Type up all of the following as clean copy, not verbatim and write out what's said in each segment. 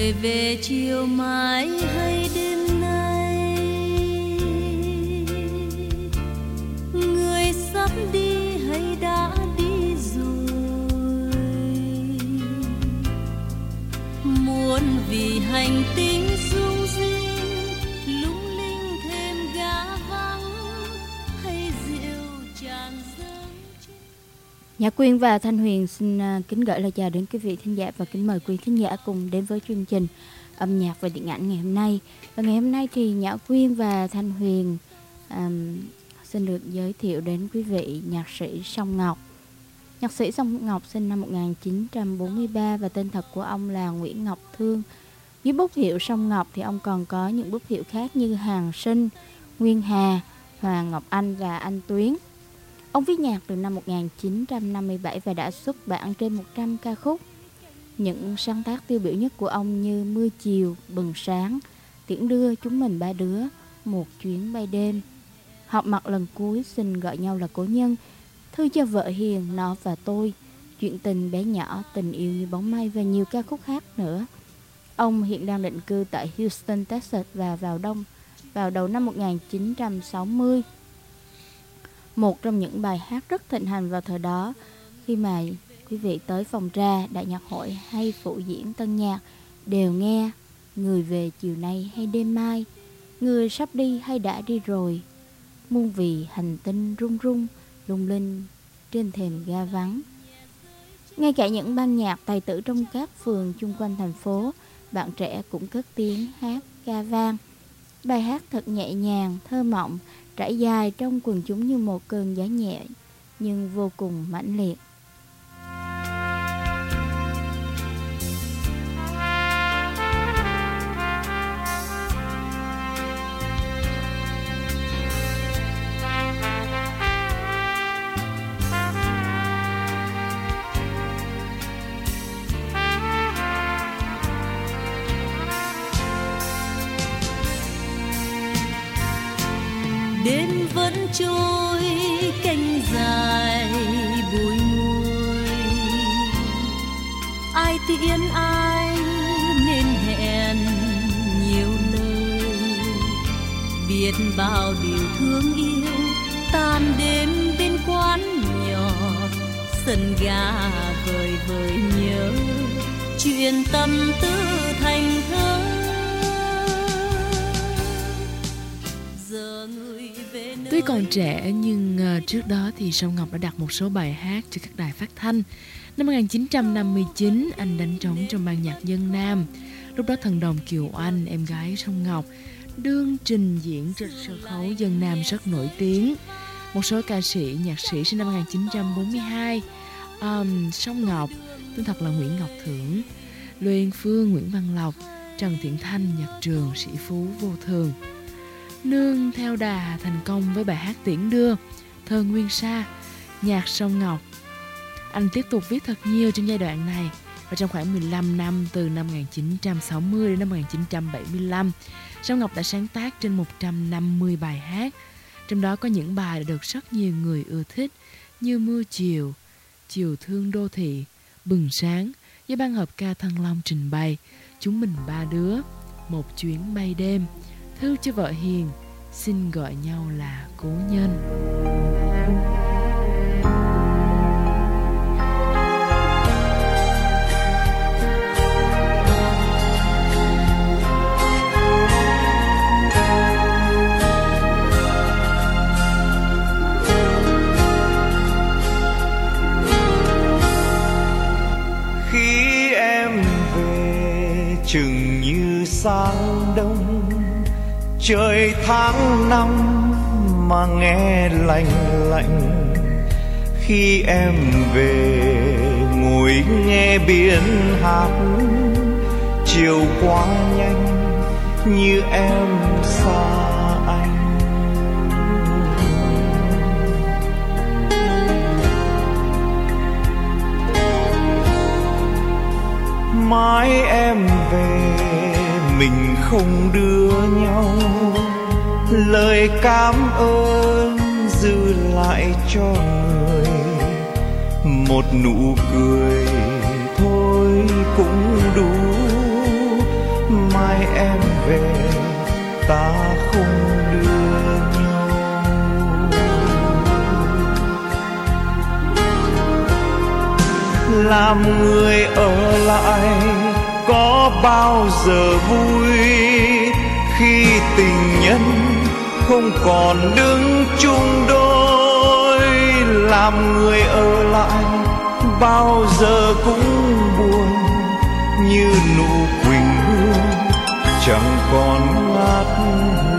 người về chiều mai hay đêm nay, người sắp đi hay đã đi rồi, muốn vì hành tinh rung rinh lung linh thêm gã vắng hay rượu tràn dâng. Nhã Quyên và Thanh Huyền xin kính gửi lời chào đến quý vị thính giả và kính mời quý thính giả cùng đến với chương trình âm nhạc và điện ảnh ngày hôm nay. Và ngày hôm nay thì Nhã Quyên và Thanh Huyền xin được giới thiệu đến quý vị nhạc sĩ Song Ngọc. Nhạc sĩ Song Ngọc sinh năm 1943 và tên thật của ông là Nguyễn Ngọc Thương. Dưới bút hiệu Song Ngọc thì ông còn có những bút hiệu khác như Hàng Sinh, Nguyên Hà, Hoàng Ngọc Anh và Anh Tuyến. Ông viết nhạc từ năm 1957 và đã xuất bản trên 100 ca khúc. Những sáng tác tiêu biểu nhất của ông như Mưa Chiều, Bừng Sáng, Tiễn Đưa, Chúng Mình Ba Đứa, Một Chuyến Bay Đêm, Họp Mặt Lần Cuối, Xin Gọi Nhau Là Cố Nhân, Thư Cho Vợ Hiền, Nó Và Tôi, Chuyện Tình Bé Nhỏ, Tình Yêu Như Bóng Mây và nhiều ca khúc khác nữa. Ông hiện đang định cư tại Houston, Texas và vào đầu năm 1960. Một trong những bài hát rất thịnh hành vào thời đó, khi mà quý vị tới phòng trà, đại nhạc hội hay phụ diễn tân nhạc đều nghe Người Về Chiều Nay hay Đêm Mai, Người Sắp Đi hay Đã Đi Rồi, Muôn Vì Hành Tinh Rung Rung lung linh trên thềm ga vắng. Ngay cả những ban nhạc tài tử trong các phường chung quanh thành phố, bạn trẻ cũng cất tiếng hát ca vang. Bài hát thật nhẹ nhàng, thơ mộng, trải dài trong quần chúng như một cơn gió nhẹ nhưng vô cùng mãnh liệt. Đêm vẫn trôi canh dài bùi ngùi, ai tiễn ai nên hẹn nhiều lời, biết bao điều thương yêu tan đêm bên quán nhỏ, sân ga vời vợi nhớ chuyện tâm tư thành thơ. Tuy còn trẻ nhưng trước đó thì Song Ngọc đã đặt một số bài hát cho các đài phát thanh. Năm 1959, anh đánh trống trong ban nhạc Dân Nam. Lúc đó thần đồng Kiều Anh, em gái Song Ngọc, đương trình diễn trên sân khấu Dân Nam rất nổi tiếng. Một số ca sĩ, nhạc sĩ sinh năm 1942, Song Ngọc, tên thật là Nguyễn Ngọc Thưởng, Lê Phương, Nguyễn Văn Lộc, Trần Thiện Thanh, Nhật Trường, Sĩ Phú, Vô Thường. Nương theo đà thành công với bài hát Tiễn Đưa, thơ Nguyên Sa, nhạc Song Ngọc. Anh tiếp tục viết thật nhiều trong giai đoạn này và trong khoảng 15 năm từ năm 1960 đến năm 1975, Song Ngọc đã sáng tác trên 150 bài hát. Trong đó có những bài đã được rất nhiều người ưa thích như Mưa Chiều, Chiều Thương Đô Thị, Bừng Sáng do ban hợp ca Thăng Long trình bày, Chúng Mình Ba Đứa, Một Chuyến Bay Đêm, Thư Cho Vợ Hiền, Xin Gọi Nhau Là Cố Nhân. Khi em về chừng như sáng đông, trời tháng năm mà nghe lạnh lạnh. Khi em về ngồi nghe biển hát, chiều quá nhanh như em xa anh. Mai em về mình không đưa nhau, lời cảm ơn dư lại cho người. Một nụ cười thôi cũng đủ làm người ở lại có bao giờ vui khi tình nhân không còn đứng chung đôi. Làm người ở lại bao giờ cũng buồn như nụ quỳnh hương chẳng còn ngát hương.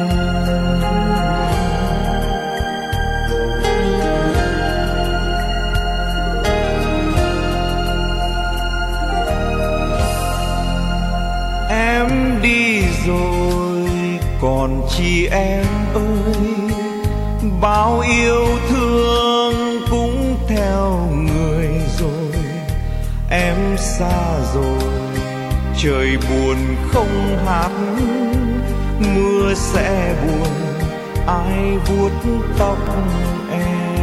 Em đi rồi còn chi em ơi, bao yêu thương cũng theo người rồi. Em xa rồi trời buồn không hát, mưa sẽ buồn ai vuốt tóc em.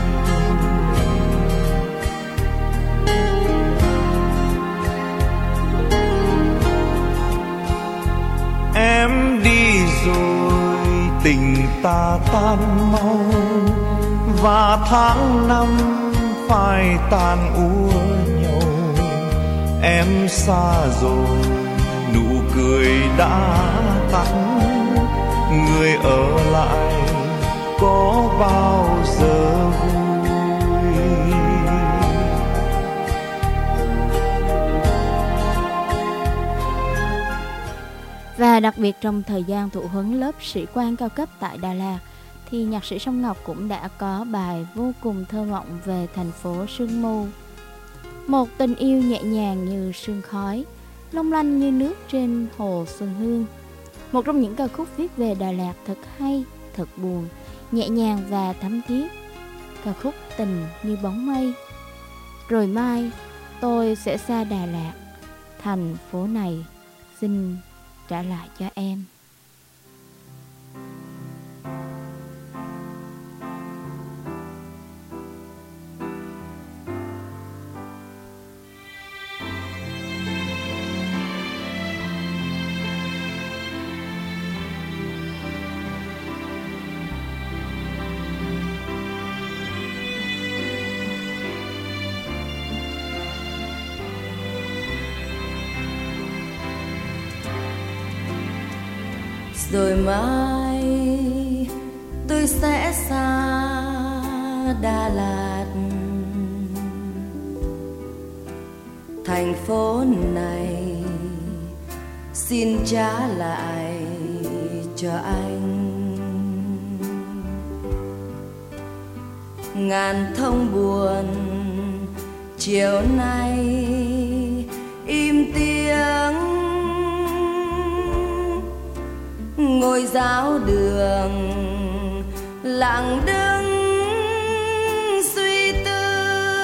Em đi rồi tình ta tan mau, và tháng năm phải tàn úa nhau. Em xa rồi nụ cười đã tắt, người ở lại có bao giờ vui. Và đặc biệt trong thời gian thụ huấn lớp sĩ quan cao cấp tại Đà Lạt thì nhạc sĩ Song Ngọc cũng đã có bài vô cùng thơ mộng về thành phố sương mù. Một tình yêu nhẹ nhàng như sương khói, long lanh như nước trên hồ Xuân Hương. Một trong những ca khúc viết về Đà Lạt thật hay, thật buồn, nhẹ nhàng và thấm thiết. Ca khúc Tình như bóng mây. Rồi mai tôi sẽ xa Đà Lạt, thành phố này xin trả lại cho em. Rồi mai tôi sẽ xa Đà Lạt, thành phố này xin trả lại cho anh. Ngàn thông buồn chiều nay im tiếng, ngôi giáo đường lặng đứng suy tư.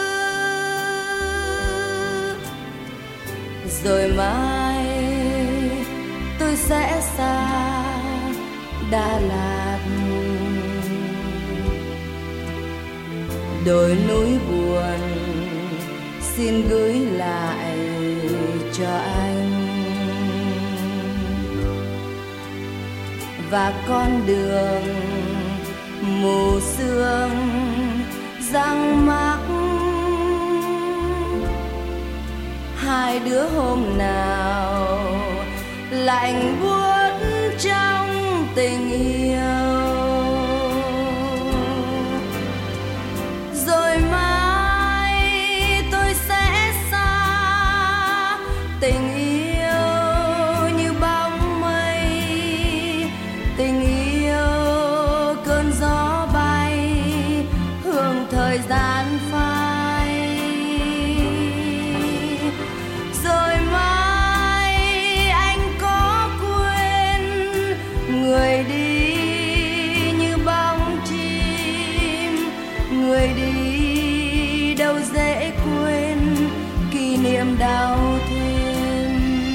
Rồi mai tôi sẽ xa Đà Lạt, đồi núi buồn xin gửi lại cho anh. Và con đường mù sương răng mắc, hai đứa hôm nào lạnh buốt trong tình yêu. Rồi mai tôi sẽ xa tình yêu như bóng mây, tình yêu cơn gió bay, hương thời gian phai. Rồi mai anh có quên người đi như bóng chim, người đi đâu dễ quên kỷ niệm đau thêm.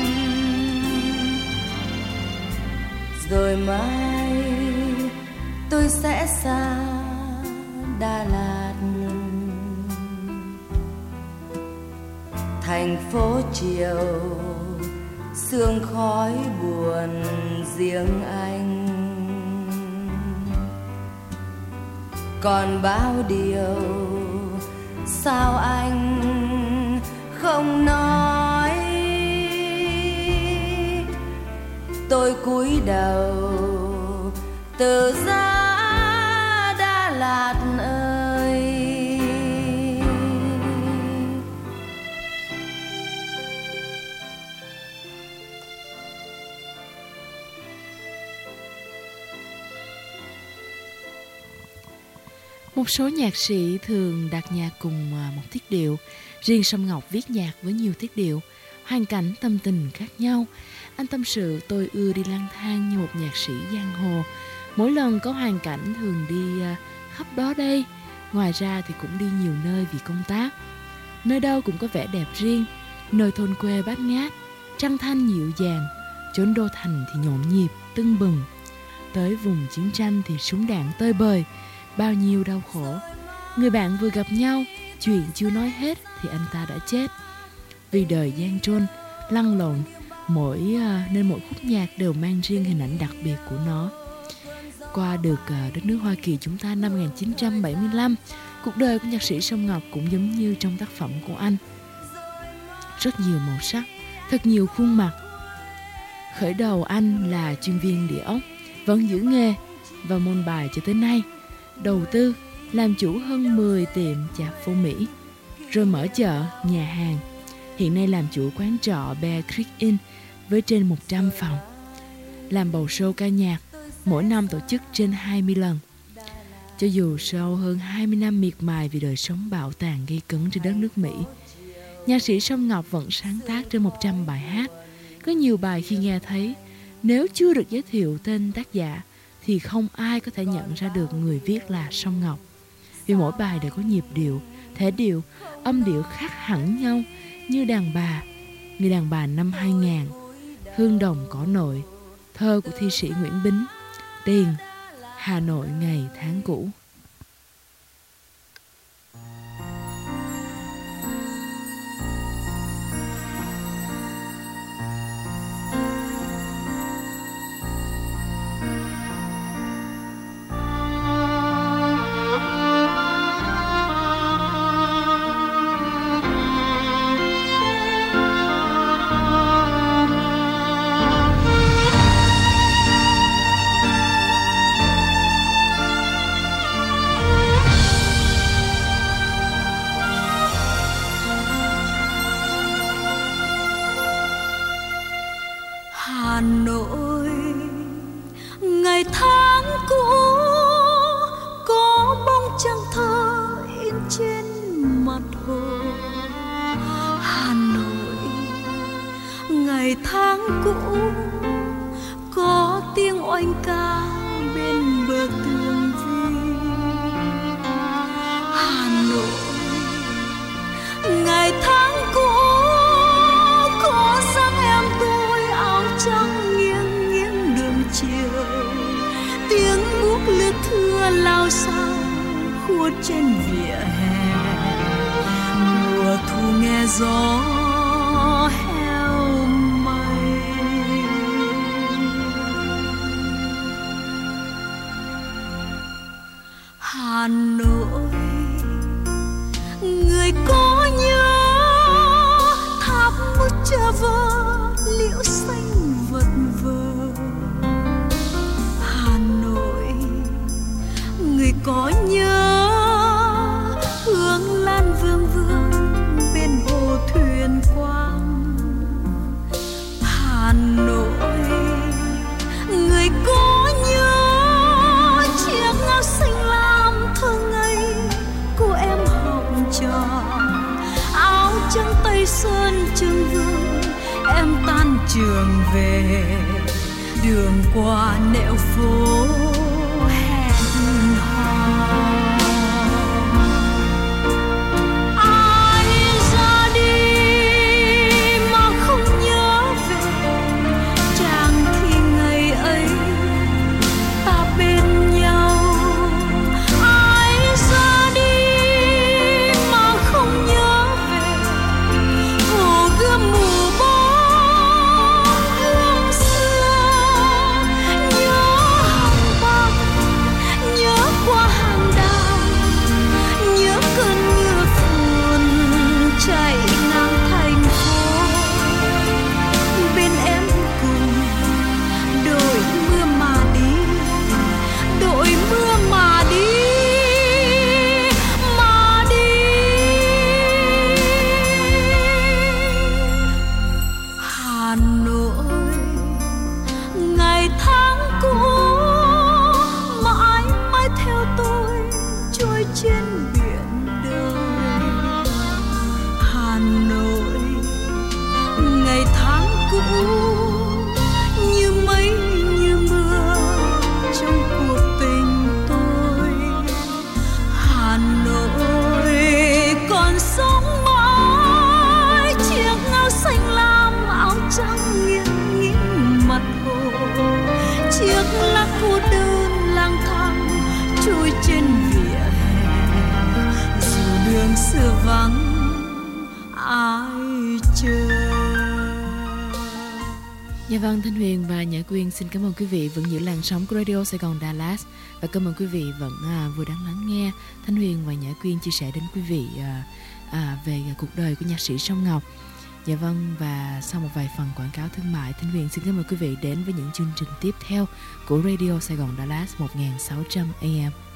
Rồi mai tôi sẽ xa Đà Lạt, thành phố chiều sương khói buồn riêng anh. Còn bao điều sao anh Một số nhạc sĩ thường đặt nhạc cùng một tiết điệu. Riêng Song Ngọc viết nhạc với nhiều tiết điệu, hoàn cảnh tâm tình khác nhau. Anh tâm sự: tôi ưa đi lang thang như một nhạc sĩ giang hồ. Mỗi lần có hoàn cảnh thường đi khắp đó đây. Ngoài ra thì cũng đi nhiều nơi vì công tác. Nơi đâu cũng có vẻ đẹp riêng. Nơi thôn quê bát ngát, trăng thanh dịu dàng. Chốn đô thành thì nhộn nhịp, tưng bừng. Tới vùng chiến tranh thì súng đạn tơi bời. Bao nhiêu đau khổ. Người bạn vừa gặp nhau, chuyện chưa nói hết thì anh ta đã chết. Vì đời gian truân, lăn lộn, nên mỗi khúc nhạc đều mang riêng hình ảnh đặc biệt của nó. Qua được đất nước Hoa Kỳ chúng ta năm 1975, cuộc đời của nhạc sĩ Song Ngọc cũng giống như trong tác phẩm của anh. Rất nhiều màu sắc, thật nhiều khuôn mặt. Khởi đầu anh là chuyên viên địa ốc, vẫn giữ nghề và môn bài cho tới nay. Đầu tư, làm chủ hơn 10 tiệm chạp phô Mỹ, rồi mở chợ, nhà hàng. Hiện nay làm chủ quán trọ Bear Creek Inn với trên 100 phòng. Làm bầu show ca nhạc, mỗi năm tổ chức trên 20 lần. Cho dù sau hơn 20 năm miệt mài vì đời sống bạo tàn gây cấn trên đất nước Mỹ, nhạc sĩ Song Ngọc vẫn sáng tác trên 100 bài hát. Có nhiều bài khi nghe thấy, nếu chưa được giới thiệu tên tác giả thì không ai có thể nhận ra được người viết là Song Ngọc. Vì mỗi bài đều có nhịp điệu, thể điệu, âm điệu khác hẳn nhau, như đàn bà, Người đàn bà năm 2000, Hương đồng cỏ nội, thơ của thi sĩ Nguyễn Bính, Tiền, Hà Nội ngày tháng cũ. Hà Nội ngày tháng cũ, có bóng trăng thơ in trên mặt hồ. Hà Nội ngày tháng cũ, có tiếng oanh ca bên bờ tường vi. Hà Nội ngày tháng cũ, có dáng em tôi áo trắng nghiêng nghiêng đường chiều. Tiếng guốc lướt thưa lao sao khuất trên vỉa hè. Mùa thu nghe gió heo mây. Hà Nội người có nhớ tháp bút chờ vơ liễu xanh vật vờ. Hà Nội người có nhớ hương lan vương vương bên hồ thuyền quang. Hà Nội người có nhớ chiếc áo xanh lam thơ ngây của em học trò. Áo trắng Tây Sơn Trưng Vương em tan trường về. Đường qua nẻo phố hẹn hò. Ai ra đi mà không nhớ về, chàng thì ngày ấy ta bên nhau. Ai ra đi mà không nhớ về, hồ gươm mù bóng hương xưa. Nhớ hàng xưa vắng ai chờ. Dạ vâng, Thanh Huyền và Nhã Quyên xin cảm ơn quý vị vẫn giữ làn sóng của Radio Sài Gòn Dallas, và cảm ơn quý vị vẫn vừa đang lắng nghe Thanh Huyền và Nhã Quyên chia sẻ đến quý vị về cuộc đời của nhạc sĩ Song Ngọc. Dạ vâng, và sau một vài phần quảng cáo thương mại, Thanh Huyền xin cảm ơn quý vị đến với những chương trình tiếp theo của Radio Sài Gòn Dallas 1600 AM.